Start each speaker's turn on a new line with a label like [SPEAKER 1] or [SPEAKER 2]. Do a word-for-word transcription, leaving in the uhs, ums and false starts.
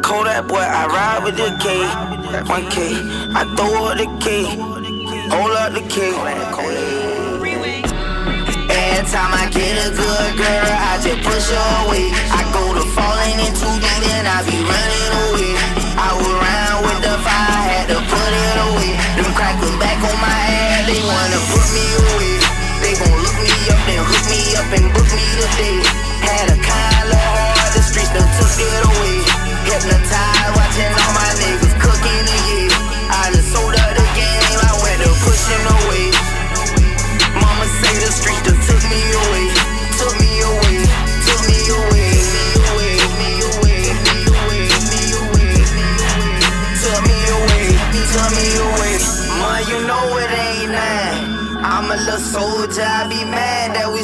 [SPEAKER 1] Kodak boy, I ride with the K. one K, I throw up the K. Hold up the K. Every time I get a good girl, I just push her away. I go to falling into deep, then I be running away. I was around with the fire, had to put it away. Them crackers back on my ass, they wanna put me away.